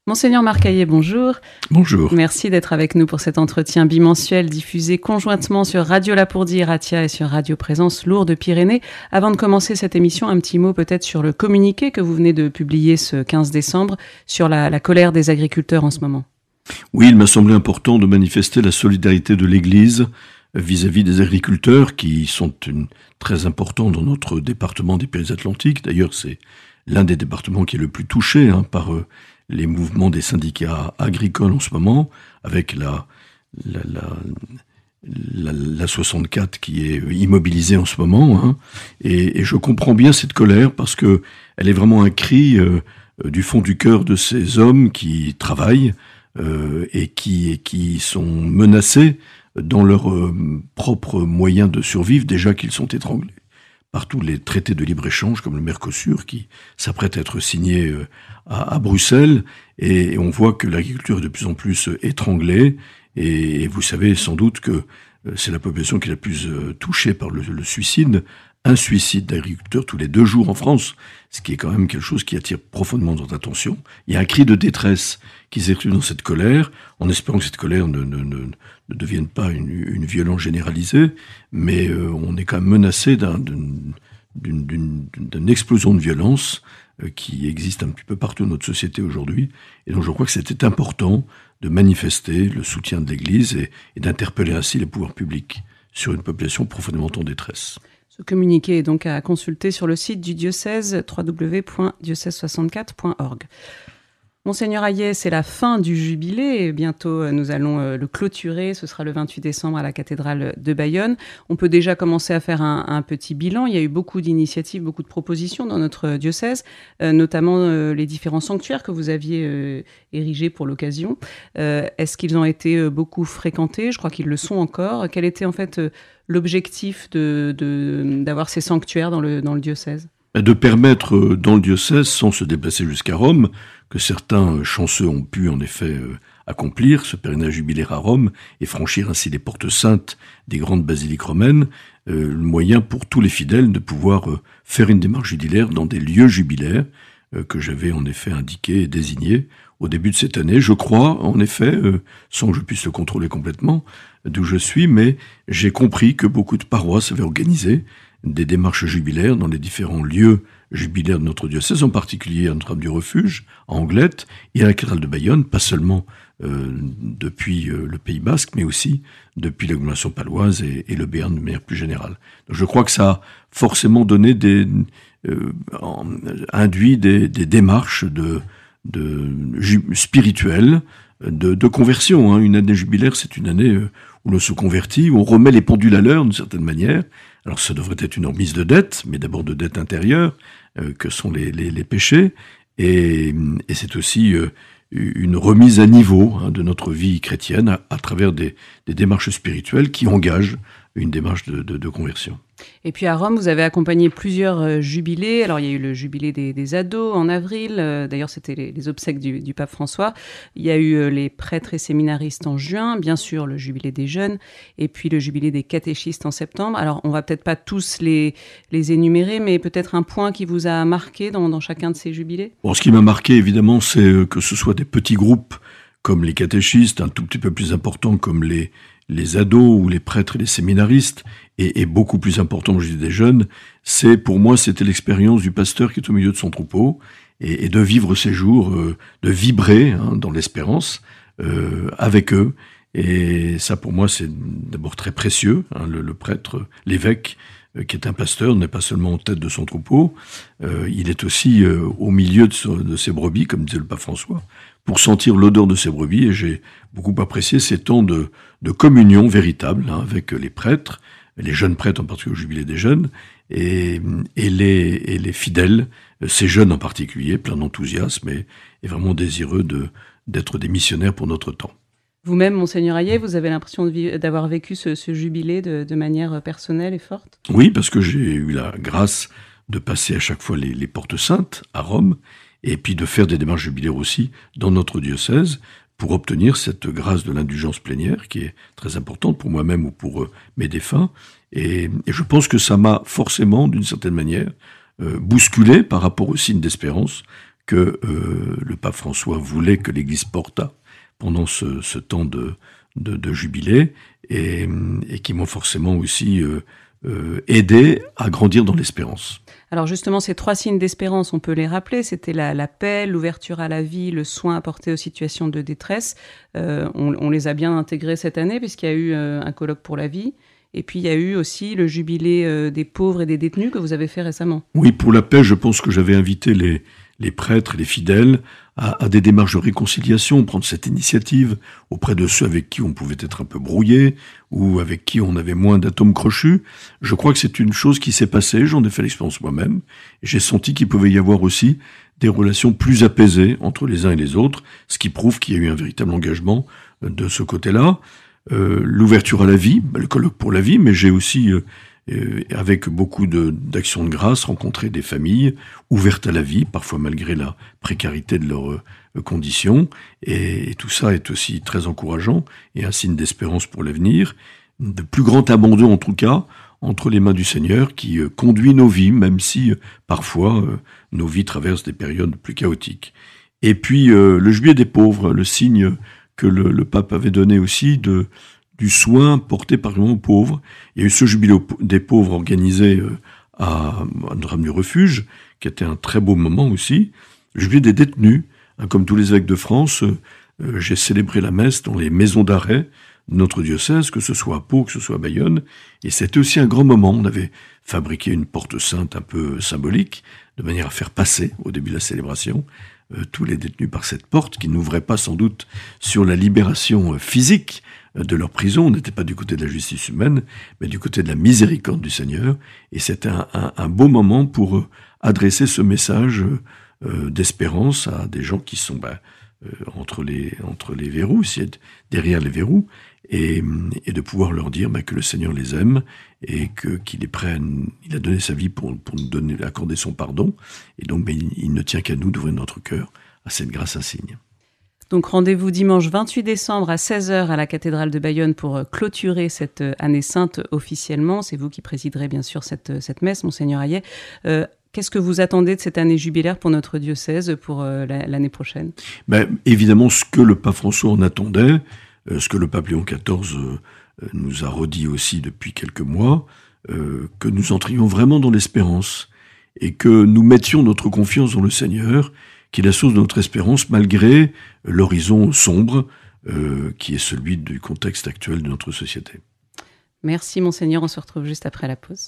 Monseigneur Marc Hayet, bonjour. Bonjour. Merci d'être avec nous pour cet entretien bimensuel diffusé conjointement sur Radio Lapourdie Ratia et sur Radio Présence Lourdes-Pyrénées. Avant de commencer cette émission, un petit mot peut-être sur le communiqué que vous venez de publier ce 15 décembre sur la colère des agriculteurs en ce moment. Oui, il m'a semblé important de manifester la solidarité de l'Église vis-à-vis des agriculteurs qui sont très importants dans notre département des Pyrénées-Atlantiques. D'ailleurs, c'est l'un des départements qui est le plus touché par les mouvements des syndicats agricoles en ce moment, avec la 64 qui est immobilisée en ce moment. Et je comprends bien cette colère parce que elle est vraiment un cri du fond du cœur de ces hommes qui travaillent et qui sont menacés dans leurs propres moyens de survivre, déjà qu'ils sont étranglés par tous les traités de libre-échange comme le Mercosur qui s'apprête à être signé à Bruxelles, et on voit que l'agriculture est de plus en plus étranglée, et vous savez sans doute que c'est la population qui est la plus touchée par le suicide. Un suicide d'agriculteurs tous les 2 jours en France, ce qui est quand même quelque chose qui attire profondément notre attention. Il y a un cri de détresse qui s'exprime dans cette colère, en espérant que cette colère ne devienne pas une violence généralisée, mais on est quand même menacé d'une explosion de violence qui existe un petit peu partout dans notre société aujourd'hui. Et donc je crois que c'était important de manifester le soutien de l'Église et d'interpeller ainsi les pouvoirs publics sur une population profondément en détresse. Ce communiqué est donc à consulter sur le site du diocèse www.diocèse64.org. Monseigneur Hayet, c'est la fin du jubilé et bientôt nous allons le clôturer. Ce sera le 28 décembre à la cathédrale de Bayonne. On peut déjà commencer à faire un petit bilan. Il y a eu beaucoup d'initiatives, beaucoup de propositions dans notre diocèse, notamment les différents sanctuaires que vous aviez érigés pour l'occasion. Est-ce qu'ils ont été beaucoup fréquentés ? Je crois qu'ils le sont encore. Quel était en fait l'objectif d'avoir ces sanctuaires dans le diocèse ? De permettre dans le diocèse, sans se déplacer jusqu'à Rome, que certains chanceux ont pu en effet accomplir ce pèlerinage jubilaire à Rome et franchir ainsi les portes saintes des grandes basiliques romaines, le moyen pour tous les fidèles de pouvoir faire une démarche jubilaire dans des lieux jubilaires que j'avais en effet indiqués et désignés au début de cette année. Je crois en effet, sans que je puisse le contrôler complètement d'où je suis, mais j'ai compris que beaucoup de paroisses avaient organisé des démarches jubilaires dans les différents lieux jubilaires de notre diocèse, en particulier à Notre-Dame du Refuge, à Anglette, et à la cathédrale de Bayonne, pas seulement depuis le Pays Basque, mais aussi depuis l'agglomération paloise et le Béarn de manière plus générale. Donc je crois que ça a forcément donné induit des démarches spirituelles, de conversion. Une année jubilaire, c'est une année où l'on se convertit, où on remet les pendules à l'heure d'une certaine manière. Alors ça devrait être une remise de dette, mais d'abord de dette intérieure, que sont les péchés, et c'est aussi une remise à niveau de notre vie chrétienne à travers des démarches spirituelles qui engagent une démarche de conversion. Et puis à Rome, vous avez accompagné plusieurs jubilés. Alors il y a eu le jubilé des ados en avril, d'ailleurs c'était les obsèques du pape François. Il y a eu les prêtres et séminaristes en juin, bien sûr le jubilé des jeunes, et puis le jubilé des catéchistes en septembre. Alors on va peut-être pas tous les énumérer, mais peut-être un point qui vous a marqué dans chacun de ces jubilés. Bon, ce qui m'a marqué évidemment, c'est que ce soit des petits groupes comme les catéchistes, un tout petit peu plus importants comme les ados ou les prêtres et les séminaristes, et beaucoup plus important, je dis des jeunes, pour moi, c'était l'expérience du pasteur qui est au milieu de son troupeau, et de vivre ces jours, de vibrer dans l'espérance avec eux. Et ça, pour moi, c'est d'abord très précieux. Le prêtre, l'évêque, qui est un pasteur, n'est pas seulement en tête de son troupeau, il est aussi au milieu de ses brebis, comme disait le pape François, pour sentir l'odeur de ses brebis, et j'ai beaucoup apprécié ces temps de communion véritable avec les prêtres, les jeunes prêtres en particulier au jubilé des jeunes, et les fidèles, ces jeunes en particulier, pleins d'enthousiasme et vraiment désireux d'être des missionnaires pour notre temps. Vous-même, Monseigneur Hayet, vous avez l'impression d'avoir vécu ce jubilé de manière personnelle et forte ? Oui, parce que j'ai eu la grâce de passer à chaque fois les portes saintes à Rome, et puis de faire des démarches jubilaires aussi dans notre diocèse, pour obtenir cette grâce de l'indulgence plénière, qui est très importante pour moi-même ou pour mes défunts. Et je pense que ça m'a forcément, d'une certaine manière, bousculé par rapport aux signes d'espérance que le pape François voulait que l'Église portât pendant ce temps de jubilé, et qui m'ont forcément aussi aidé à grandir dans l'espérance. Alors justement, ces 3 signes d'espérance, on peut les rappeler, c'était la paix, l'ouverture à la vie, le soin apporté aux situations de détresse. On les a bien intégrés cette année, puisqu'il y a eu un colloque pour la vie. Et puis, il y a eu aussi le jubilé des pauvres et des détenus que vous avez fait récemment. Oui, pour la paix, je pense que j'avais invité les prêtres et les fidèles à des démarches de réconciliation, prendre cette initiative auprès de ceux avec qui on pouvait être un peu brouillé ou avec qui on avait moins d'atomes crochus. Je crois que c'est une chose qui s'est passée, j'en ai fait l'expérience moi-même, et j'ai senti qu'il pouvait y avoir aussi des relations plus apaisées entre les uns et les autres, ce qui prouve qu'il y a eu un véritable engagement de ce côté-là. L'ouverture à la vie, le colloque pour la vie, mais j'ai aussi, avec beaucoup d'actions de grâce, rencontré des familles ouvertes à la vie, parfois malgré la précarité de leurs conditions, et tout ça est aussi très encourageant et un signe d'espérance pour l'avenir, de plus grand abandon en tout cas, entre les mains du Seigneur qui conduit nos vies, même si parfois nos vies traversent des périodes plus chaotiques. Et puis le jubilé des pauvres, le signe que le pape avait donné aussi du soin porté particulièrement aux pauvres. Il y a eu ce jubilé des pauvres organisé à Notre-Dame du Refuge, qui était un très beau moment aussi. Le jubilé des détenus, comme tous les évêques de France, j'ai célébré la messe dans les maisons d'arrêt de notre diocèse, que ce soit à Pau, que ce soit à Bayonne, et c'était aussi un grand moment. On avait fabriqué une porte sainte un peu symbolique, de manière à faire passer, au début de la célébration, tous les détenus par cette porte, qui n'ouvrait pas sans doute sur la libération physique de leur prison. On n'était pas du côté de la justice humaine, mais du côté de la miséricorde du Seigneur. Et c'était un beau moment pour adresser ce message d'espérance à des gens qui sont entre les verrous, derrière les verrous, et de pouvoir leur dire que le Seigneur les aime et qu'il est prêt, il a donné sa vie pour nous accorder son pardon, et donc il ne tient qu'à nous d'ouvrir notre cœur à cette grâce insigne. Donc rendez-vous dimanche 28 décembre à 16h à la cathédrale de Bayonne pour clôturer cette année sainte officiellement. C'est vous qui présiderez bien sûr cette messe, Monseigneur Hayet. Qu'est-ce que vous attendez de cette année jubilaire pour notre diocèse pour l'année prochaine ? Évidemment, ce que le pape François en attendait, ce que le pape Léon XIV nous a redit aussi depuis quelques mois, que nous entrions vraiment dans l'espérance et que nous mettions notre confiance dans le Seigneur, qui est la source de notre espérance malgré l'horizon sombre qui est celui du contexte actuel de notre société. Merci Monseigneur, on se retrouve juste après la pause.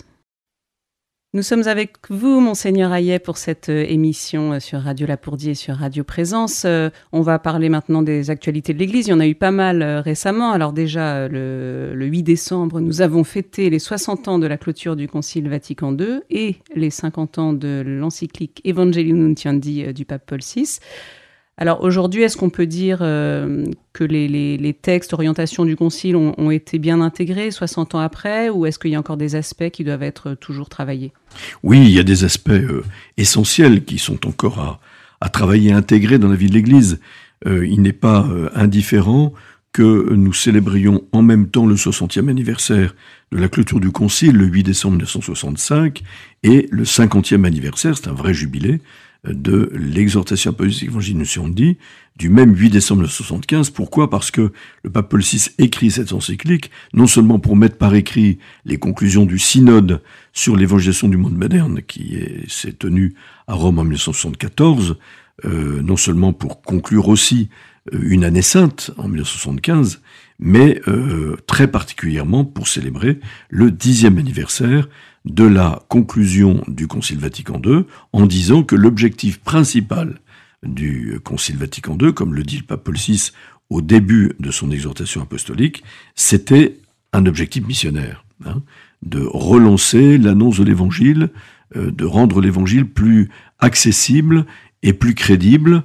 Nous sommes avec vous, Monseigneur Hayet, pour cette émission sur Radio Lapourdie et sur Radio Présence. On va parler maintenant des actualités de l'Église. Il y en a eu pas mal récemment. Alors déjà, le 8 décembre, nous avons fêté les 60 ans de la clôture du Concile Vatican II et les 50 ans de l'encyclique Evangelii Nuntiandi du pape Paul VI. Alors aujourd'hui, est-ce qu'on peut dire que les textes, orientations du Concile ont été bien intégrés 60 ans après, ou est-ce qu'il y a encore des aspects qui doivent être toujours travaillés ? Oui, il y a des aspects essentiels qui sont encore à travailler, à intégrer dans la vie de l'Église. Il n'est pas indifférent que nous célébrions en même temps le 60e anniversaire de la clôture du Concile, le 8 décembre 1965, et le 50e anniversaire, c'est un vrai jubilé, de l'exhortation apostolique Evangelii Nuntiandi du même 8 décembre 1975. Pourquoi ? Parce que le pape Paul VI écrit cette encyclique, non seulement pour mettre par écrit les conclusions du synode sur l'évangélisation du monde moderne qui s'est tenu à Rome en 1974, non seulement pour conclure aussi une année sainte en 1975, mais très particulièrement pour célébrer le 10e anniversaire de la conclusion du Concile Vatican II, en disant que l'objectif principal du Concile Vatican II, comme le dit le pape Paul VI au début de son exhortation apostolique, c'était un objectif missionnaire, de relancer l'annonce de l'Évangile, de rendre l'Évangile plus accessible et plus crédible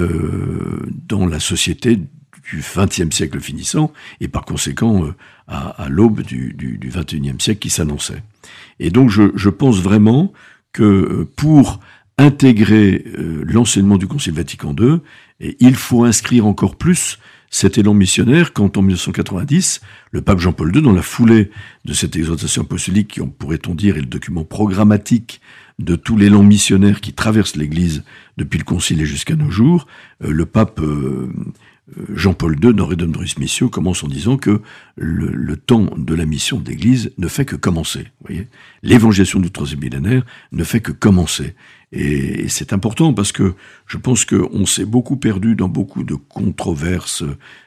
dans la société du XXe siècle finissant, et par conséquent à l'aube du XXIe siècle qui s'annonçait. Et donc je pense vraiment que pour intégrer l'enseignement du Concile Vatican II, il faut inscrire encore plus cet élan missionnaire quand en 1990, le pape Jean-Paul II, dans la foulée de cette exhortation apostolique qui, pourrait-on dire, est le document programmatique de tout l'élan missionnaire qui traverse l'Église depuis le Concile et jusqu'à nos jours, le pape Jean-Paul II, dans Redemptoris Missio, commence en disant que le temps de la mission de l'Église ne fait que commencer. Vous voyez, l'évangélisation du troisième millénaire ne fait que commencer. Et c'est important parce que je pense qu'on s'est beaucoup perdu dans beaucoup de controverses,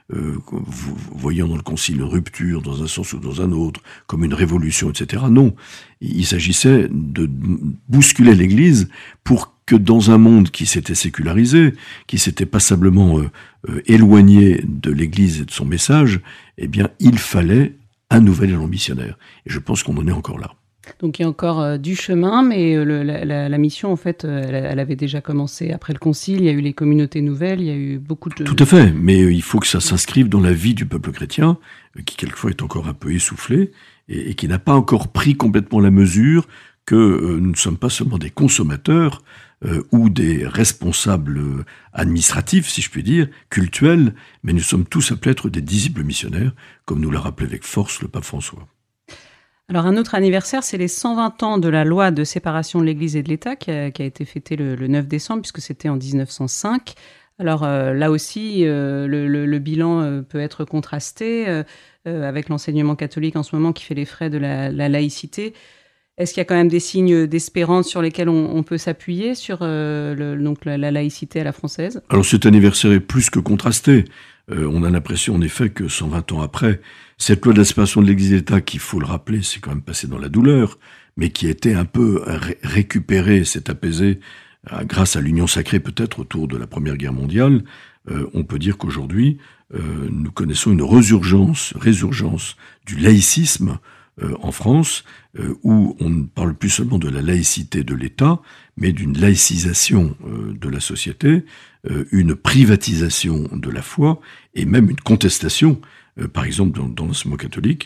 voyant dans le Concile une rupture dans un sens ou dans un autre, comme une révolution, etc. Non, il s'agissait de bousculer l'Église pour que dans un monde qui s'était sécularisé, qui s'était passablement éloigné de l'Église et de son message, eh bien, il fallait un nouvel élan missionnaire. Et je pense qu'on en est encore là. Donc il y a encore du chemin, mais la mission, en fait, elle avait déjà commencé après le Concile. Il y a eu les communautés nouvelles, il y a eu beaucoup de... Tout à fait, mais il faut que ça s'inscrive dans la vie du peuple chrétien, qui quelquefois est encore un peu essoufflé, et qui n'a pas encore pris complètement la mesure que nous ne sommes pas seulement des consommateurs, ou des responsables administratifs, si je puis dire, cultuels, mais nous sommes tous appelés à être des disciples missionnaires, comme nous l'a rappelé avec force le pape François. Alors un autre anniversaire, c'est les 120 ans de la loi de séparation de l'Église et de l'État qui a été fêtée le 9 décembre, puisque c'était en 1905. Alors là aussi, le bilan peut être contrasté avec l'enseignement catholique en ce moment qui fait les frais de la laïcité. Est-ce qu'il y a quand même des signes d'espérance sur lesquels on peut s'appuyer sur donc la laïcité à la française ? Alors cet anniversaire est plus que contrasté. On a l'impression en effet que 120 ans après, cette loi de la séparation de l'Église et de l'État, qu'il faut le rappeler, c'est quand même passé dans la douleur, mais qui a été un peu récupérée, s'est apaisée grâce à l'union sacrée peut-être autour de la Première Guerre mondiale. On peut dire qu'aujourd'hui, nous connaissons une résurgence du laïcisme en France, où on ne parle plus seulement de la laïcité de l'État, mais d'une laïcisation de la société, une privatisation de la foi, et même une contestation, par exemple dans l'enseignement catholique,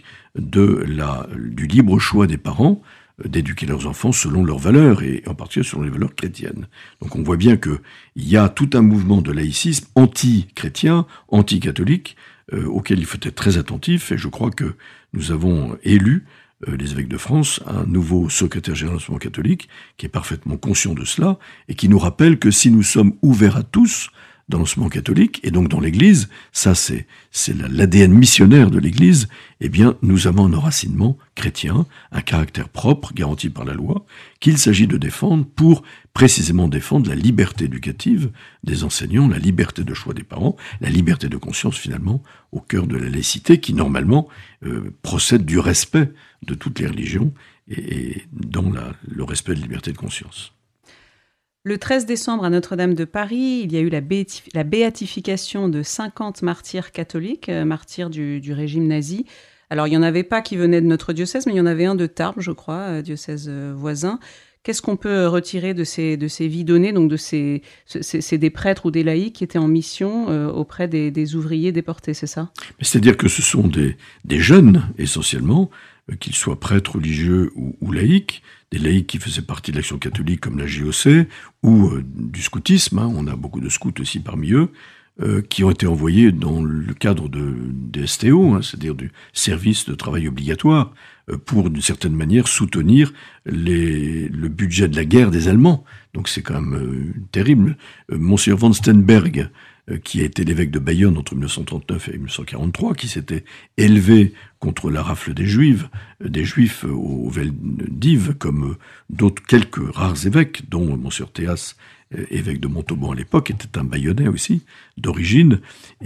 du libre choix des parents d'éduquer leurs enfants selon leurs valeurs, et en particulier selon les valeurs chrétiennes. Donc on voit bien qu'il y a tout un mouvement de laïcisme anti-chrétien, anti-catholique, auquel il faut être très attentif, et je crois que nous avons élu, les évêques de France, un nouveau secrétaire général de l'enseignement catholique qui est parfaitement conscient de cela et qui nous rappelle que si nous sommes ouverts à tous dans l'enseignement catholique et donc dans l'Église, ça c'est l'ADN missionnaire de l'Église, eh bien nous avons un enracinement chrétien, un caractère propre garanti par la loi, qu'il s'agit de défendre pour précisément défendre la liberté éducative des enseignants, la liberté de choix des parents, la liberté de conscience finalement au cœur de la laïcité qui normalement procède du respect de toutes les religions et dans le respect de la liberté de conscience. Le 13 décembre, à Notre-Dame de Paris, il y a eu la béatification de 50 martyrs catholiques, martyrs du régime nazi. Alors, il n'y en avait pas qui venaient de notre diocèse, mais il y en avait un de Tarbes, je crois, diocèse voisin. Qu'est-ce qu'on peut retirer de ces vies données, donc c'est des prêtres ou des laïcs qui étaient en mission auprès des ouvriers déportés, c'est ça ? C'est-à-dire que ce sont des jeunes, essentiellement, qu'ils soient prêtres religieux ou laïcs, des laïcs qui faisaient partie de l'Action catholique comme la JOC, ou du scoutisme, on a beaucoup de scouts aussi parmi eux, qui ont été envoyés dans le cadre des STO, c'est-à-dire du service de travail obligatoire, pour d'une certaine manière soutenir le budget de la guerre des Allemands. Donc c'est quand même terrible. Monseigneur von Stenberg, qui a été l'évêque de Bayonne entre 1939 et 1943, qui s'était élevé contre la rafle des Juifs au Veldiv, comme quelques rares évêques, dont Monseigneur Théas, évêque de Montauban à l'époque, était un Bayonnais aussi, d'origine,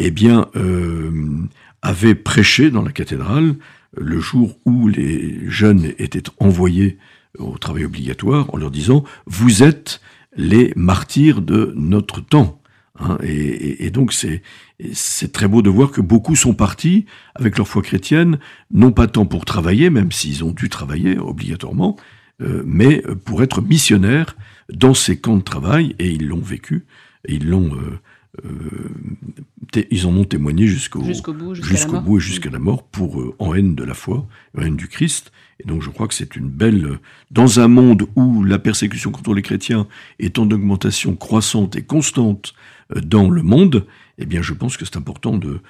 avait prêché dans la cathédrale le jour où les jeunes étaient envoyés au travail obligatoire, en leur disant « Vous êtes les martyrs de notre temps ». Et donc c'est très beau de voir que beaucoup sont partis avec leur foi chrétienne, non pas tant pour travailler, même s'ils ont dû travailler obligatoirement, mais pour être missionnaires dans ces camps de travail, et ils l'ont vécu, et ils en ont témoigné jusqu'au bout et jusqu'à la mort, en haine de la foi, en haine du Christ. Et donc je crois que c'est une belle... Dans un monde où la persécution contre les chrétiens est en augmentation croissante et constante dans le monde, eh bien je pense que c'est important de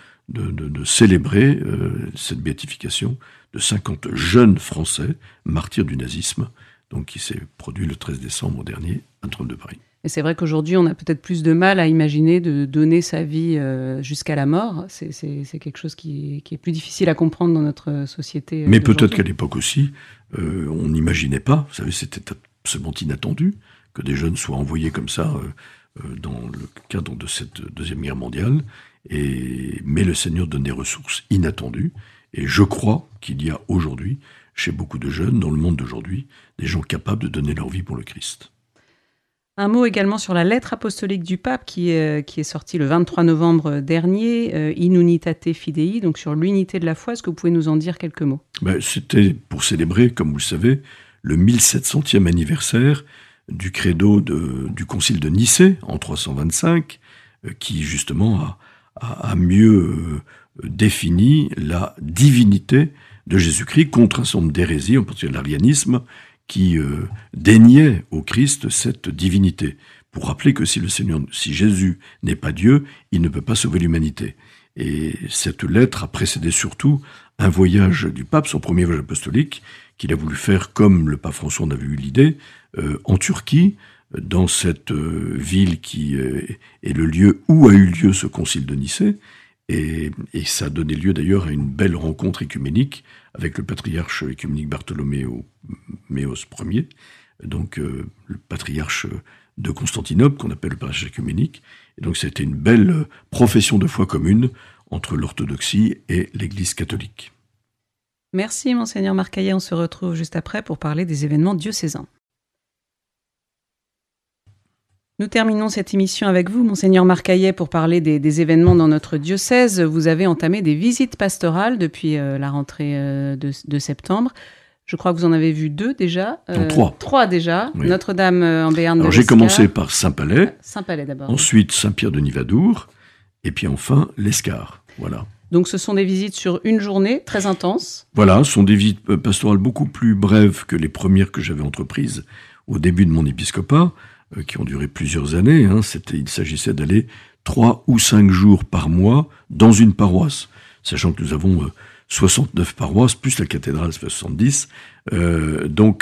célébrer cette béatification de 50 jeunes Français, martyrs du nazisme, donc qui s'est produit le 13 décembre dernier à Notre-Dame de Paris. Et c'est vrai qu'aujourd'hui, on a peut-être plus de mal à imaginer de donner sa vie jusqu'à la mort. C'est quelque chose qui est plus difficile à comprendre dans notre société. Mais peut-être qu'à l'époque aussi, on n'imaginait pas, vous savez, c'était absolument inattendu que des jeunes soient envoyés comme ça dans le cadre de cette Deuxième Guerre mondiale. Mais le Seigneur donne des ressources inattendues. Et je crois qu'il y a aujourd'hui, chez beaucoup de jeunes, dans le monde d'aujourd'hui, des gens capables de donner leur vie pour le Christ. Un mot également sur la lettre apostolique du pape qui est sortie le 23 novembre dernier, In Unitate Fidei, donc sur l'unité de la foi. Est-ce que vous pouvez nous en dire quelques mots ? C'était pour célébrer, comme vous le savez, le 1700e anniversaire du credo du concile de Nicée en 325, qui justement a mieux défini la divinité de Jésus-Christ contre un certain nombre d'hérésies, en particulier l'arianisme, qui déniait au Christ cette divinité, pour rappeler que si Jésus n'est pas Dieu, il ne peut pas sauver l'humanité. Et cette lettre a précédé surtout un voyage du pape, son premier voyage apostolique, qu'il a voulu faire, comme le pape François en avait eu l'idée, en Turquie, dans cette ville qui est le lieu où a eu lieu ce concile de Nicée. Et ça a donné lieu d'ailleurs à une belle rencontre écuménique avec le patriarche écuménique Bartholoméos Ier, donc le patriarche de Constantinople, qu'on appelle le patriarche écuménique. Et donc c'était une belle profession de foi commune entre l'orthodoxie et l'Église catholique. Merci Monseigneur Marcaillet, on se retrouve juste après pour parler des événements diocésains. Nous terminons cette émission avec vous, Monseigneur Marcaillet, pour parler des événements dans notre diocèse. Vous avez entamé des visites pastorales depuis la rentrée de septembre. Je crois que vous en avez vu 2 déjà. Trois. 3 déjà. Oui. Notre-Dame en Béarn de l'Escar. J'ai commencé par Saint-Palais. Saint-Palais d'abord. Ensuite Saint-Pierre de Nivadour. Et puis enfin l'Escar. Voilà. Donc ce sont des visites sur une journée, très intenses. Voilà, ce sont des visites pastorales beaucoup plus brèves que les premières que j'avais entreprises au début de mon épiscopat, qui ont duré plusieurs années. Il s'agissait d'aller 3 ou 5 jours par mois dans une paroisse, sachant que nous avons 69 paroisses, plus la cathédrale, ça fait 70. Donc,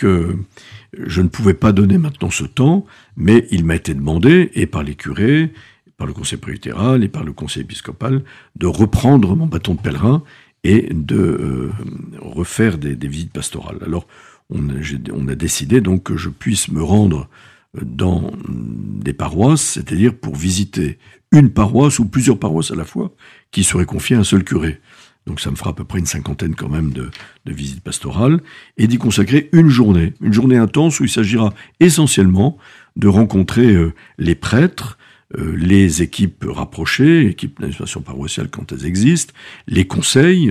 je ne pouvais pas donner maintenant ce temps, mais il m'a été demandé, et par les curés, par le conseil presbytéral et par le conseil épiscopal, de reprendre mon bâton de pèlerin et de refaire des visites pastorales. Alors, on a décidé donc que je puisse me rendre dans des paroisses, c'est-à-dire pour visiter une paroisse ou plusieurs paroisses à la fois, qui seraient confiées à un seul curé. Donc ça me fera à peu près une 50aine quand même de visites pastorales, et d'y consacrer une journée intense où il s'agira essentiellement de rencontrer les prêtres, les équipes rapprochées, équipes d'administration paroissiale quand elles existent, les conseils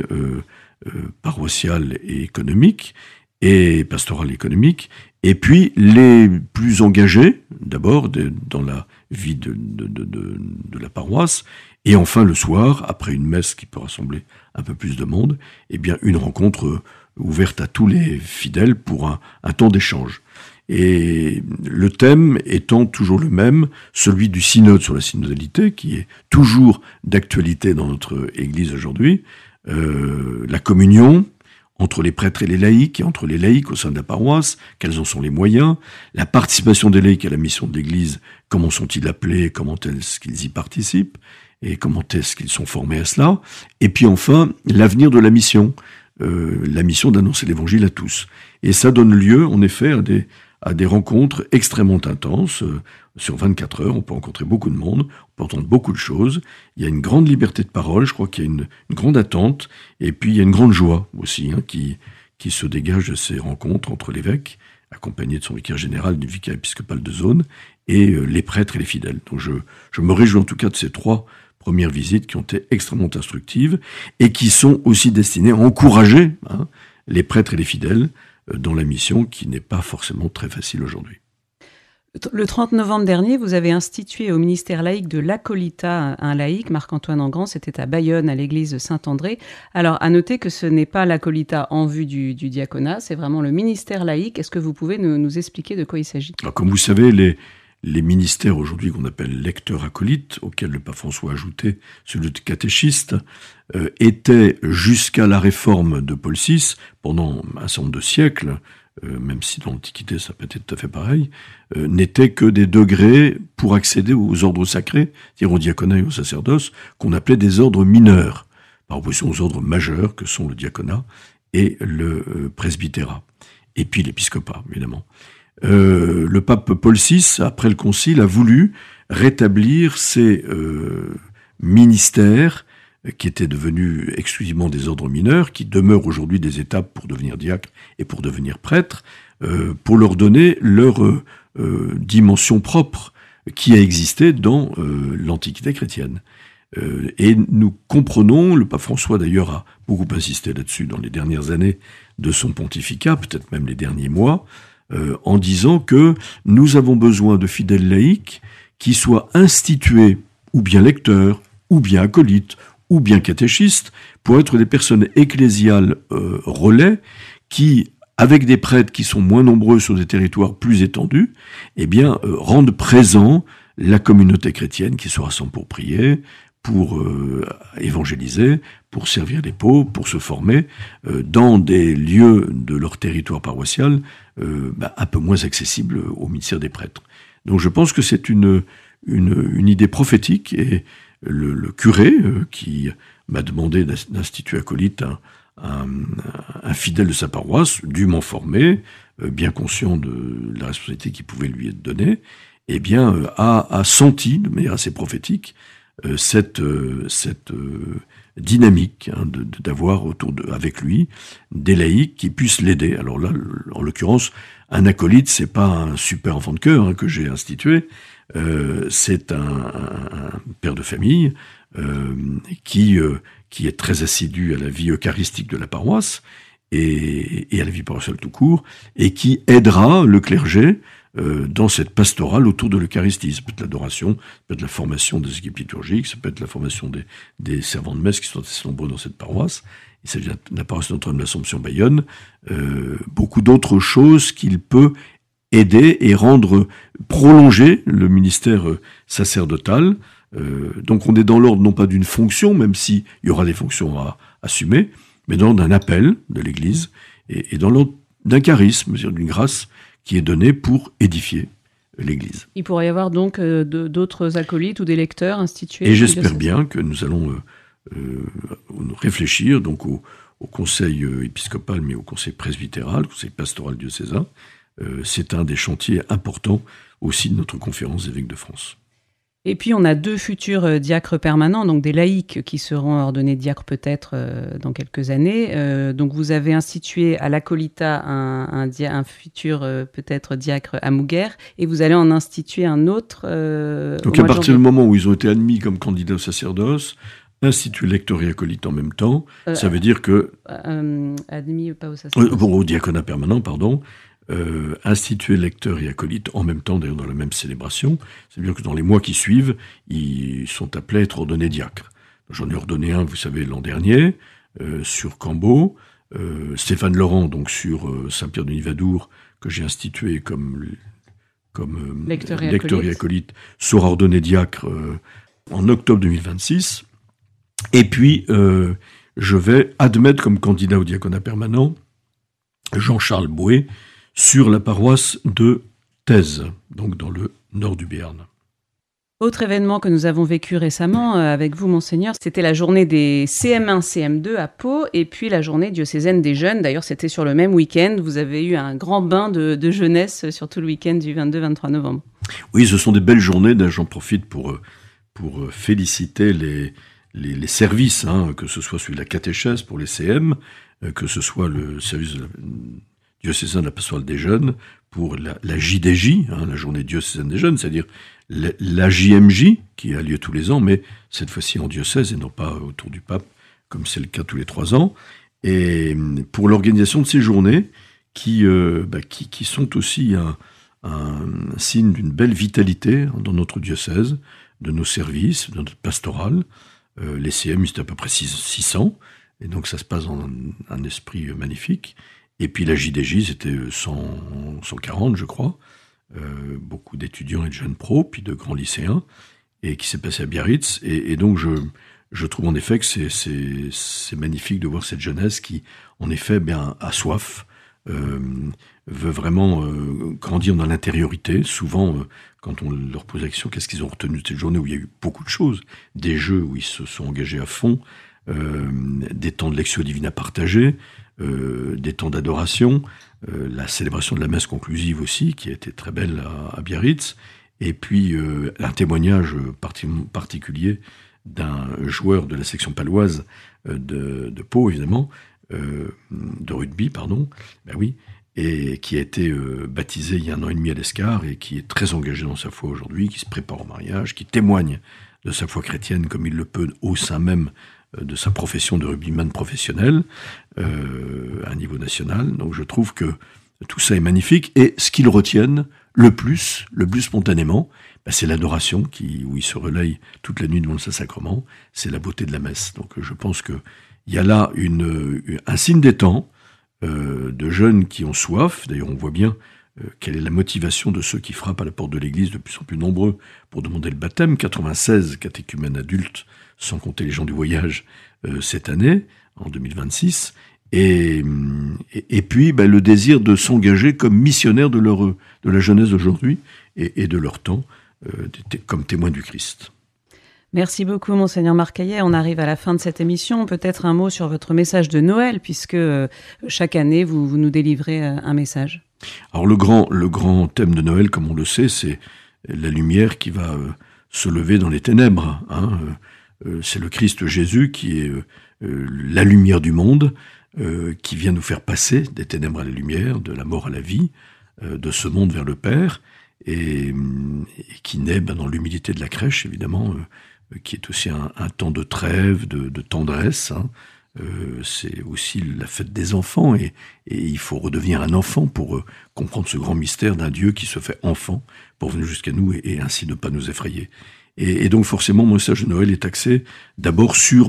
paroissiales et économiques, et pastoral économique, et puis les plus engagés, d'abord, dans la vie de la paroisse, et enfin le soir, après une messe qui peut rassembler un peu plus de monde, eh bien une rencontre ouverte à tous les fidèles pour un temps d'échange. Et le thème étant toujours le même, celui du synode sur la synodalité, qui est toujours d'actualité dans notre Église aujourd'hui, la communion, entre les prêtres et les laïcs, et entre les laïcs au sein de la paroisse, quels en sont les moyens, la participation des laïcs à la mission de l'Église, comment sont-ils appelés, comment est-ce qu'ils y participent, et comment est-ce qu'ils sont formés à cela, et puis enfin, l'avenir de la mission d'annoncer l'Évangile à tous. Et ça donne lieu, en effet, à des rencontres extrêmement intenses. Sur 24 heures, on peut rencontrer beaucoup de monde, on peut entendre beaucoup de choses. Il y a une grande liberté de parole, je crois qu'il y a une grande attente, et puis il y a une grande joie aussi qui se dégage de ces rencontres entre l'évêque, accompagné de son vicaire général, du vicaire épiscopal de zone, et les prêtres et les fidèles. Donc je me réjouis en tout cas de ces 3 premières visites qui ont été extrêmement instructives, et qui sont aussi destinées à encourager les prêtres et les fidèles dans la mission qui n'est pas forcément très facile aujourd'hui. Le 30 novembre dernier, vous avez institué au ministère laïque de l'Acolita un laïc, Marc-Antoine Engrand, c'était à Bayonne, à l'église Saint-André. Alors, à noter que ce n'est pas l'Acolita en vue du diaconat, c'est vraiment le ministère laïque. Est-ce que vous pouvez nous expliquer de quoi il s'agit ? Alors, comme vous savez, les ministères aujourd'hui qu'on appelle lecteurs acolytes, auxquels le pape François a ajouté celui de catéchiste, étaient jusqu'à la réforme de Paul VI, pendant un certain nombre de siècles, même si dans l'Antiquité ça peut être tout à fait pareil, n'étaient que des degrés pour accéder aux ordres sacrés, c'est-à-dire au diaconat et au sacerdoce, qu'on appelait des ordres mineurs, par opposition aux ordres majeurs que sont le diaconat et le presbytérat, et puis l'épiscopat, évidemment. Le pape Paul VI, après le concile, a voulu rétablir ces ministères qui étaient devenus exclusivement des ordres mineurs, qui demeurent aujourd'hui des étapes pour devenir diacre et pour devenir prêtre, pour leur donner leur dimension propre qui a existé dans l'Antiquité chrétienne. Et nous comprenons, le pape François d'ailleurs a beaucoup insisté là-dessus dans les dernières années de son pontificat, peut-être même les derniers mois, en disant que nous avons besoin de fidèles laïcs qui soient institués, ou bien lecteurs, ou bien acolytes, ou bien catéchistes, pour être des personnes ecclésiales relais, qui, avec des prêtres qui sont moins nombreux sur des territoires plus étendus, eh bien, rendent présent la communauté chrétienne qui se rassemble pour prier, pour évangéliser, pour servir les pauvres, pour se former dans des lieux de leur territoire paroissial un peu moins accessibles au ministère des prêtres. Donc je pense que c'est une idée prophétique, et le curé qui m'a demandé d'instituer acolyte un fidèle de sa paroisse, dûment formé, bien conscient de la responsabilité qui pouvait lui être donnée, eh bien a senti de manière assez prophétique cette dynamique d'avoir avec lui des laïcs qui puissent l'aider. Alors là, en l'occurrence, un acolyte, c'est pas un super enfant de cœur que j'ai institué, c'est un père de famille qui est très assidu à la vie eucharistique de la paroisse et à la vie paroissiale tout court, et qui aidera le clergé dans cette pastorale autour de l'Eucharistie. Ça peut être l'adoration, ça peut être la formation des équipes liturgiques, ça peut être la formation des servants de messe qui sont assez nombreux dans cette paroisse. Il s'agit de la paroisse Notre-Dame de l'Assomption Bayonne. Beaucoup d'autres choses qu'il peut aider et prolonger le ministère sacerdotal. Donc on est dans l'ordre non pas d'une fonction, même s'il y aura des fonctions à assumer, mais dans l'ordre d'un appel de l'Église et dans l'ordre d'un charisme, c'est-à-dire d'une grâce qui est donnée pour édifier l'Église. Il pourrait y avoir donc d'autres acolytes ou des lecteurs institués. Et j'espère bien que nous allons réfléchir donc au conseil épiscopal, mais au conseil presbytéral, au conseil pastoral diocésain. C'est un des chantiers importants aussi de notre conférence d'évêques de France. Et puis, on a 2 futurs diacres permanents, donc des laïcs qui seront ordonnés diacres peut-être dans quelques années. Donc, vous avez institué à l'Acolita un futur peut-être diacre à Mouguer, et vous allez en instituer un autre. Donc, à partir du moment où ils ont été admis comme candidats au sacerdoce, instituer lecteur et acolyte en même temps, ça veut dire que... admis pas au sacerdoce. Au diaconat permanent, pardon. Instituer lecteur et acolyte en même temps, d'ailleurs dans la même célébration. C'est-à-dire que dans les mois qui suivent, ils sont appelés à être ordonnés diacres. J'en ai ordonné un, vous savez, l'an dernier, sur Cambo, Stéphane Laurent, donc sur Saint-Pierre de Nivadour, que j'ai institué comme lecteur et acolyte, sera ordonné diacre en octobre 2026. Et puis, je vais admettre comme candidat au diaconat permanent Jean-Charles Bouet, sur la paroisse de Thèse, donc dans le nord du Béarn. Autre événement que nous avons vécu récemment avec vous, Monseigneur, c'était la journée des CM1, CM2 à Pau, et puis la journée diocésaine des jeunes. D'ailleurs, c'était sur le même week-end. Vous avez eu un grand bain de jeunesse sur tout le week-end du 22-23 novembre. Oui, ce sont des belles journées. J'en profite pour féliciter les services, que ce soit celui de la catéchèse pour les CM, que ce soit le service diocésain de la pastorale des jeunes pour la JDJ, la journée diocésaine des jeunes, c'est-à-dire la JMJ, qui a lieu tous les ans, mais cette fois-ci en diocèse et non pas autour du pape, comme c'est le cas tous les 3 ans, et pour l'organisation de ces journées qui sont aussi un signe d'une belle vitalité dans notre diocèse, de nos services, de notre pastorale. Les CM, c'est à peu près 600, et donc ça se passe dans un esprit magnifique. Et puis la JDJ, c'était 140, je crois, beaucoup d'étudiants et de jeunes pros, puis de grands lycéens, et qui s'est passé à Biarritz. Et donc je trouve en effet que c'est magnifique de voir cette jeunesse qui, en effet, a soif veut vraiment grandir dans l'intériorité. Souvent, quand on leur pose la question, qu'est-ce qu'ils ont retenu de cette journée où il y a eu beaucoup de choses, des jeux où ils se sont engagés à fond, des temps de lectio divina partagés, des temps d'adoration, la célébration de la messe conclusive aussi, qui a été très belle à Biarritz, et puis un témoignage particulier d'un joueur de la section paloise de Pau, évidemment, de rugby, pardon, ben oui, et qui a été baptisé il y a 1 an et demi à l'Escar et qui est très engagé dans sa foi aujourd'hui, qui se prépare au mariage, qui témoigne de sa foi chrétienne comme il le peut au sein même de sa profession de rugbyman professionnel à un niveau national. Donc je trouve que tout ça est magnifique, et ce qu'ils retiennent le plus spontanément, ben c'est l'adoration où ils se relayent toute la nuit devant le Saint-Sacrement, c'est la beauté de la messe. Donc je pense qu'il y a là un signe des temps, de jeunes qui ont soif. D'ailleurs, on voit bien quelle est la motivation de ceux qui frappent à la porte de l'église, de plus en plus nombreux, pour demander le baptême. 96 catéchumènes adultes, sans compter les gens du voyage, cette année, en 2026. Et puis, le désir de s'engager comme missionnaires de la jeunesse d'aujourd'hui et de leur temps, comme témoins du Christ. Merci beaucoup, Monseigneur Marcaillet. On arrive à la fin de cette émission. Peut-être un mot sur votre message de Noël, puisque chaque année, vous nous délivrez un message. Alors, le grand thème de Noël, comme on le sait, c'est la lumière qui va se lever dans les ténèbres. C'est le Christ Jésus qui est la lumière du monde, qui vient nous faire passer des ténèbres à la lumière, de la mort à la vie, de ce monde vers le Père, et qui naît dans l'humilité de la crèche, évidemment, qui est aussi un temps de trêve, de tendresse. C'est aussi la fête des enfants, et il faut redevenir un enfant pour comprendre ce grand mystère d'un Dieu qui se fait enfant pour venir jusqu'à nous et ainsi ne pas nous effrayer. Et donc forcément, mon message de Noël est axé d'abord sur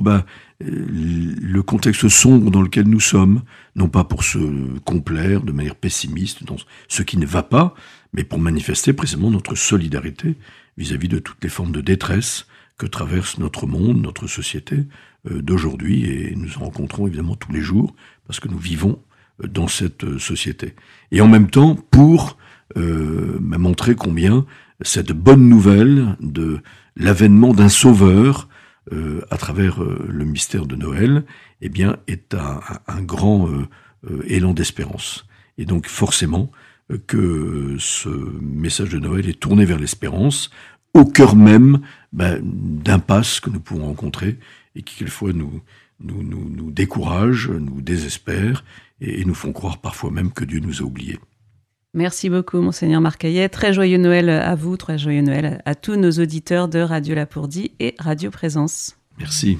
le contexte sombre dans lequel nous sommes, non pas pour se complaire de manière pessimiste dans ce qui ne va pas, mais pour manifester précisément notre solidarité vis-à-vis de toutes les formes de détresse que traverse notre monde, notre société d'aujourd'hui, et nous en rencontrons évidemment tous les jours, parce que nous vivons dans cette société. Et en même temps, pour montrer combien cette bonne nouvelle de l'avènement d'un sauveur à travers le mystère de Noël, eh bien, est un grand élan d'espérance. Et donc forcément que ce message de Noël est tourné vers l'espérance, au cœur même d'impasses que nous pouvons rencontrer et qui quelquefois nous découragent, nous désespèrent et nous font croire parfois même que Dieu nous a oubliés. Merci beaucoup, Monseigneur Marcaillet. Très joyeux Noël à vous, très joyeux Noël à tous nos auditeurs de Radio Lapourdie et Radio Présence. Merci.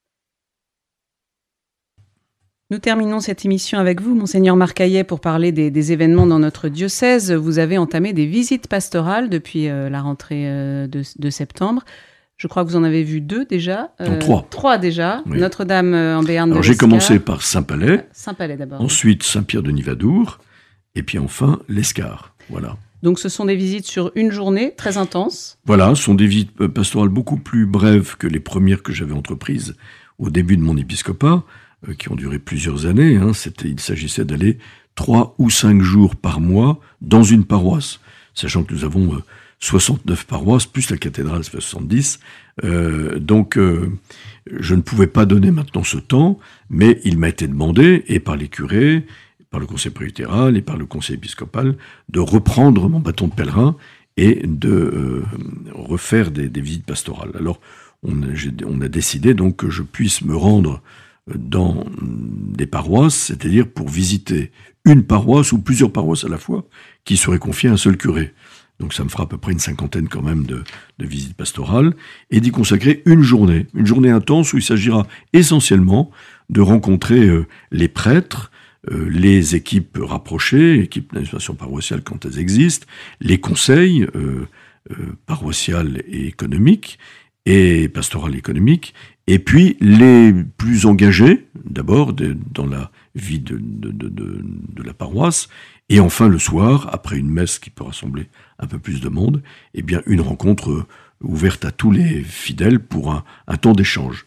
Nous terminons cette émission avec vous, Monseigneur Marcaillet, pour parler des événements dans notre diocèse. Vous avez entamé des visites pastorales depuis la rentrée de septembre. Je crois que vous en avez vu 2 déjà. 3. 3 déjà. Oui. Notre-Dame en Béarn de l'Escar. J'ai commencé par Saint-Palais. Saint-Palais d'abord. Ensuite Saint-Pierre de Nivadour. Et puis enfin l'Escar. Voilà. Donc ce sont des visites sur une journée très intenses. Voilà, ce sont des visites pastorales beaucoup plus brèves que les premières que j'avais entreprises au début de mon épiscopat, qui ont duré plusieurs années. Il s'agissait d'aller 3 ou 5 jours par mois dans une paroisse, sachant que nous avons 69 paroisses, plus la cathédrale, ça fait 70. Donc, je ne pouvais pas donner maintenant ce temps, mais il m'a été demandé, et par les curés, par le conseil presbytéral et par le conseil épiscopal, de reprendre mon bâton de pèlerin et de refaire des visites pastorales. Alors, on a décidé donc que je puisse me rendre dans des paroisses, c'est-à-dire pour visiter une paroisse ou plusieurs paroisses à la fois, qui seraient confiées à un seul curé. Donc ça me fera à peu près une 50aine quand même de visites pastorales, et d'y consacrer une journée intense où il s'agira essentiellement de rencontrer les prêtres, les équipes rapprochées, équipes d'administration paroissiale quand elles existent, les conseils paroissiales et économiques, et pastoral économique, et puis les plus engagés, d'abord dans la vie de la paroisse, et enfin le soir, après une messe qui peut rassembler un peu plus de monde, eh bien une rencontre ouverte à tous les fidèles pour un temps d'échange.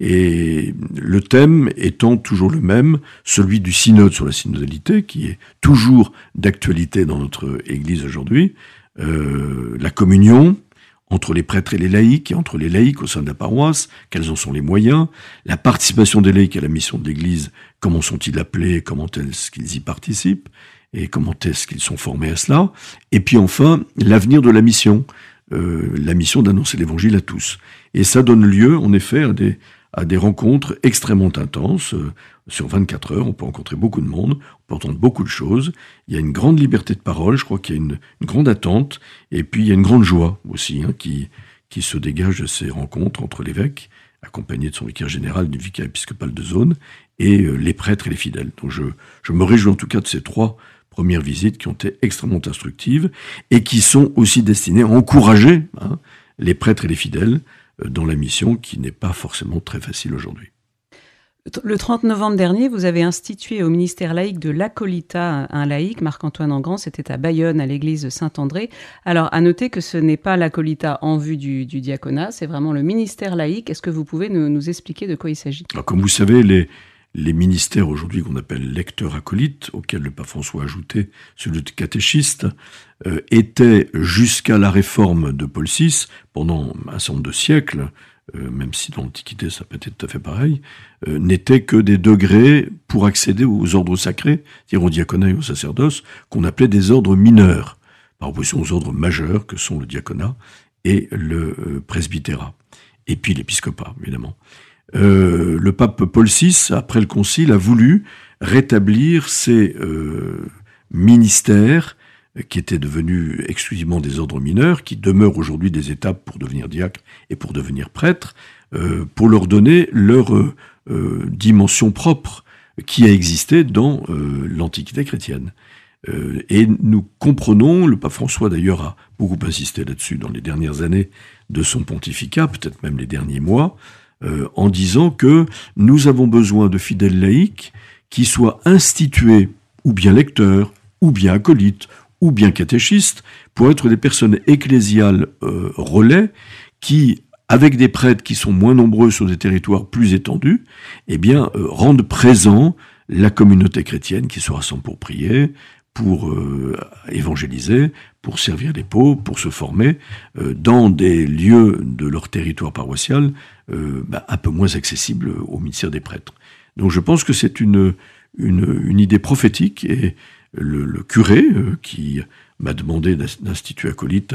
Et le thème étant toujours le même, celui du synode sur la synodalité, qui est toujours d'actualité dans notre Église aujourd'hui, la communion entre les prêtres et les laïcs, et entre les laïcs au sein de la paroisse, quels en sont les moyens, la participation des laïcs à la mission de l'Église, comment sont-ils appelés, comment est-ce qu'ils y participent, et comment est-ce qu'ils sont formés à cela, et puis enfin, l'avenir de la mission d'annoncer l'Évangile à tous. Et ça donne lieu, en effet, à des rencontres extrêmement intenses. Sur 24 heures, on peut rencontrer beaucoup de monde, on peut entendre beaucoup de choses. Il y a une grande liberté de parole, je crois qu'il y a une grande attente, et puis il y a une grande joie aussi qui se dégage de ces rencontres entre l'évêque, accompagné de son vicaire général, du vicaire épiscopal de zone, et les prêtres et les fidèles. Donc je me réjouis en tout cas de ces 3 premières visites qui ont été extrêmement instructives et qui sont aussi destinées à encourager les prêtres et les fidèles dans la mission qui n'est pas forcément très facile aujourd'hui. Le 30 novembre dernier, vous avez institué au ministère laïque de l'Acolita un laïc, Marc-Antoine Engrand, c'était à Bayonne, à l'église Saint-André. Alors, à noter que ce n'est pas l'Acolita en vue du diaconat, c'est vraiment le ministère laïque. Est-ce que vous pouvez nous expliquer de quoi il s'agit ? Alors, comme vous savez, les ministères aujourd'hui qu'on appelle lecteurs acolytes, auxquels le pape François a ajouté celui de catéchiste, étaient jusqu'à la réforme de Paul VI, pendant un certain nombre de siècles, même si dans l'Antiquité ça peut être tout à fait pareil, n'étaient que des degrés pour accéder aux ordres sacrés, c'est-à-dire au diaconat et au sacerdoce, qu'on appelait des ordres mineurs, par opposition aux ordres majeurs que sont le diaconat et le presbytérat, et puis l'épiscopat, évidemment. Le pape Paul VI, après le concile, a voulu rétablir ces ministères qui étaient devenus exclusivement des ordres mineurs, qui demeurent aujourd'hui des étapes pour devenir diacre et pour devenir prêtre, pour leur donner leur dimension propre qui a existé dans l'Antiquité chrétienne. Et nous comprenons, le pape François d'ailleurs a beaucoup insisté là-dessus dans les dernières années de son pontificat, peut-être même les derniers mois, en disant que nous avons besoin de fidèles laïcs qui soient institués, ou bien lecteurs, ou bien acolytes, ou bien catéchistes, pour être des personnes ecclésiales relais, qui, avec des prêtres qui sont moins nombreux sur des territoires plus étendus, rendent présent la communauté chrétienne qui se rassemble pour prier, pour évangéliser, pour servir les pauvres, pour se former dans des lieux de leur territoire paroissial un peu moins accessibles au ministère des prêtres. Donc je pense que c'est une idée prophétique, et le curé qui m'a demandé d'instituer acolyte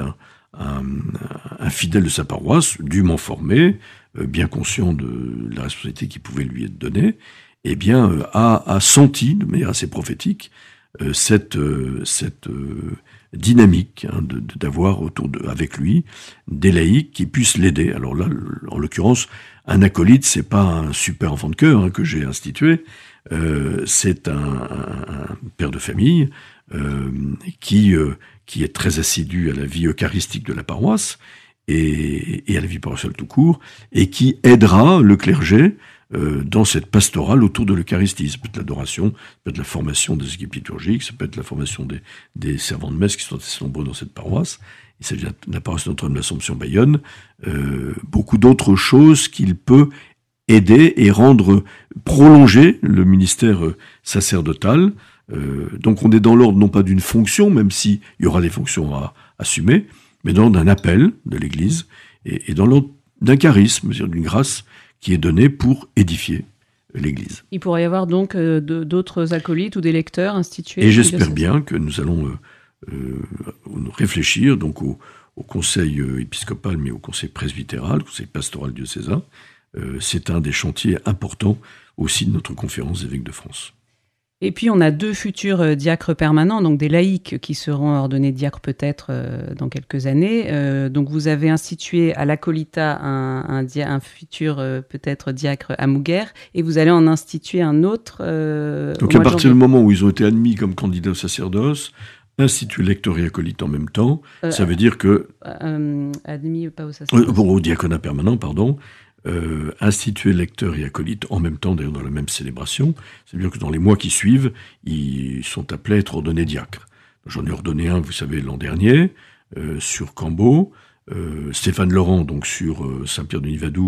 un fidèle de sa paroisse, dûment formé, bien conscient de la responsabilité qui pouvait lui être donnée, a senti de manière assez prophétique cette dynamique d'avoir avec lui des laïcs qui puissent l'aider. Alors là, en l'occurrence, un acolyte, c'est pas un super enfant de cœur que j'ai institué, c'est un père de famille qui est très assidu à la vie eucharistique de la paroisse et à la vie paroissiale tout court, et qui aidera le clergé dans cette pastorale autour de l'Eucharistie. Ça peut être l'adoration, ça peut être la formation des équipes liturgiques, ça peut être la formation des servants de messe qui sont assez nombreux dans cette paroisse. Il s'agit de la paroisse Notre-Dame de l'Assomption Bayonne. Beaucoup d'autres choses qu'il peut aider et prolonger le ministère sacerdotal. Donc on est dans l'ordre non pas d'une fonction, même s'il y aura des fonctions à assumer, mais dans l'ordre d'un appel de l'Église et dans l'ordre d'un charisme, c'est-à-dire d'une grâce qui est donnée pour édifier l'Église. Il pourrait y avoir donc d'autres acolytes ou des lecteurs institués. Et j'espère bien que nous allons réfléchir donc au conseil épiscopal, mais au conseil presbytéral, au conseil pastoral diocésain. C'est un des chantiers importants aussi de notre conférence des évêques de France. Et puis, on a 2 futurs diacres permanents, donc des laïcs qui seront ordonnés diacres peut-être dans quelques années. Donc, vous avez institué à l'Acolita un futur peut-être diacre à Mouguer, et vous allez en instituer un autre. Donc, à partir du moment où ils ont été admis comme candidats au sacerdoce, institut lecteur et acolyte en même temps, ça veut dire que... admis pas au sacerdoce. Au diaconat permanent, pardon. Instituer lecteur et acolyte en même temps, d'ailleurs dans la même célébration. C'est-à-dire que dans les mois qui suivent, ils sont appelés à être ordonnés diacres. J'en ai ordonné un, vous savez, l'an dernier, sur Cambo, Stéphane Laurent, donc sur Saint-Pierre de Nivadour,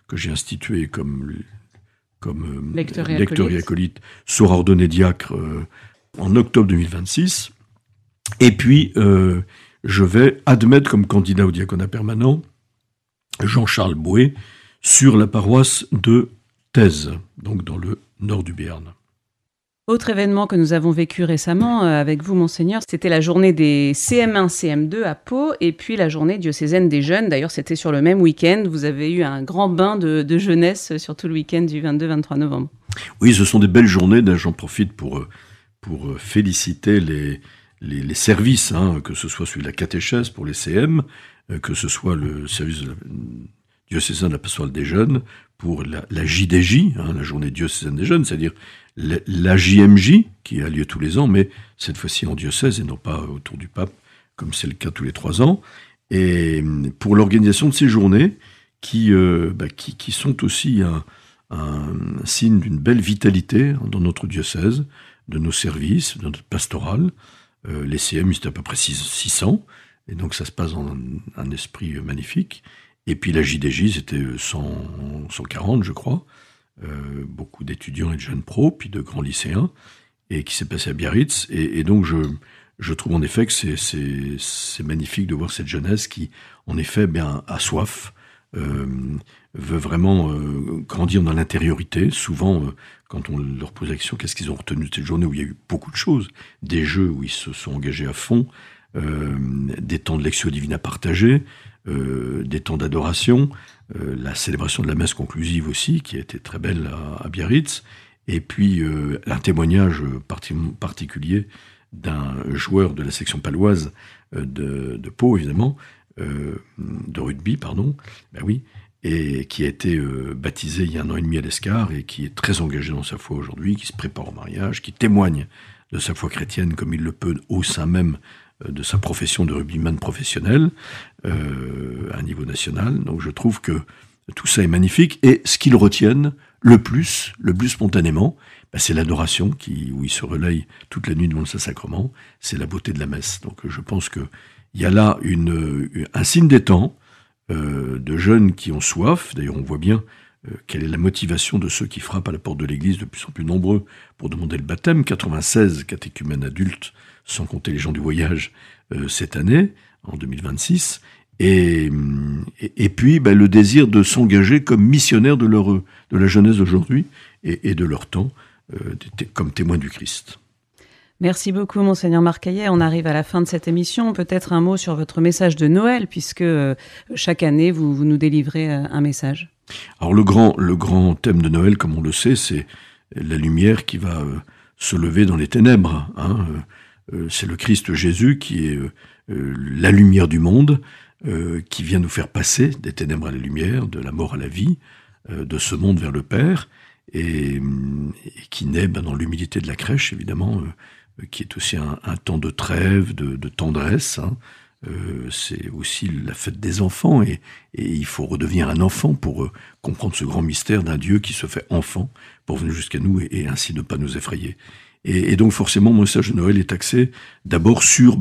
que j'ai institué comme lecteur et acolyte sera ordonné diacre en octobre 2026. Et puis, je vais admettre comme candidat au diaconat permanent Jean-Charles Bouet sur la paroisse de Thèse, donc dans le nord du Béarn. Autre événement que nous avons vécu récemment avec vous, Monseigneur, c'était la journée des CM1, CM2 à Pau, et puis la journée diocésaine des jeunes. D'ailleurs, c'était sur le même week-end. Vous avez eu un grand bain de jeunesse sur tout le week-end du 22-23 novembre. Oui, ce sont des belles journées. J'en profite pour féliciter les services, que ce soit celui de la catéchèse pour les CM, que ce soit le service de la diocésaine de la pastoral des jeunes, pour la JDJ, la journée diocésaine des jeunes, c'est-à-dire la JMJ, qui a lieu tous les ans, mais cette fois-ci en diocèse et non pas autour du pape, comme c'est le cas tous les 3 ans, et pour l'organisation de ces journées qui sont aussi un signe d'une belle vitalité dans notre diocèse, de nos services, de notre pastorale. Les CM, c'est à peu près 600, et donc ça se passe dans un esprit magnifique. Et puis la JDJ, c'était 140, je crois, beaucoup d'étudiants et de jeunes pros, puis de grands lycéens, et qui s'est passé à Biarritz. Et donc je trouve en effet que c'est magnifique de voir cette jeunesse qui, en effet, a soif, veut vraiment grandir dans l'intériorité. Souvent, quand on leur pose la question, qu'est-ce qu'ils ont retenu de cette journée où il y a eu beaucoup de choses, des jeux où ils se sont engagés à fond, des temps de lectio divina partagés, des temps d'adoration, la célébration de la messe conclusive aussi, qui a été très belle à Biarritz, et puis un témoignage particulier d'un joueur de la section paloise de Pau, évidemment, de rugby, pardon, oui, et qui a été baptisé il y a 1 an et demi à l'Escar, et qui est très engagé dans sa foi aujourd'hui, qui se prépare au mariage, qui témoigne de sa foi chrétienne comme il le peut au sein même de sa profession de rugbyman professionnel à un niveau national. Donc je trouve que tout ça est magnifique, et ce qu'ils retiennent le plus spontanément, c'est l'adoration où ils se relayent toute la nuit devant le Saint-Sacrement, c'est la beauté de la messe. Donc je pense qu'il y a là un signe des temps, de jeunes qui ont soif. D'ailleurs on voit bien quelle est la motivation de ceux qui frappent à la porte de l'église, de plus en plus nombreux, pour demander le baptême. 96 catéchumènes adultes, sans compter les gens du voyage, cette année, en 2026. Et puis le désir de s'engager comme missionnaires de la jeunesse d'aujourd'hui et de leur temps, comme témoins du Christ. Merci beaucoup, Monseigneur Marcaillet. On arrive à la fin de cette émission. Peut-être un mot sur votre message de Noël, puisque chaque année, vous nous délivrez un message. Alors le grand thème de Noël, comme on le sait, c'est la lumière qui va se lever dans les ténèbres. C'est le Christ Jésus qui est la lumière du monde, qui vient nous faire passer des ténèbres à la lumière, de la mort à la vie, de ce monde vers le Père, et qui naît dans l'humilité de la crèche, évidemment, qui est aussi un temps de trêve, de tendresse. C'est aussi la fête des enfants, et il faut redevenir un enfant pour comprendre ce grand mystère d'un Dieu qui se fait enfant pour venir jusqu'à nous et ainsi ne pas nous effrayer. Et donc forcément, mon message de Noël est axé d'abord sur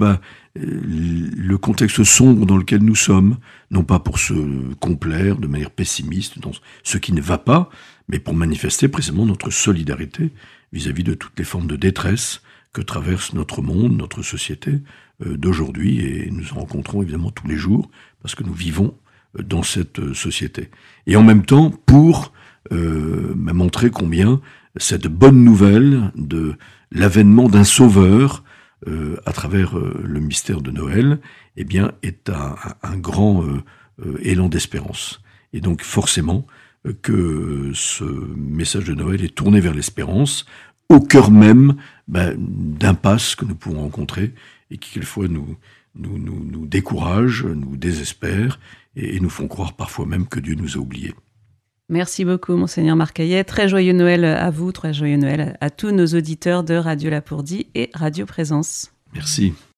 le contexte sombre dans lequel nous sommes, non pas pour se complaire de manière pessimiste dans ce qui ne va pas, mais pour manifester précisément notre solidarité vis-à-vis de toutes les formes de détresse que traverse notre monde, notre société d'aujourd'hui, et nous en rencontrons évidemment tous les jours, parce que nous vivons dans cette société. Et en même temps, pour montrer combien cette bonne nouvelle de l'avènement d'un sauveur à travers le mystère de Noël, est un grand élan d'espérance. Et donc forcément que ce message de Noël est tourné vers l'espérance, au cœur même d'impasses que nous pouvons rencontrer et qui quelquefois nous découragent, nous désespèrent et nous font croire parfois même que Dieu nous a oubliés. Merci beaucoup, Monseigneur Marcaillet. Très joyeux Noël à vous, très joyeux Noël à tous nos auditeurs de Radio Lapourdie et Radio Présence. Merci.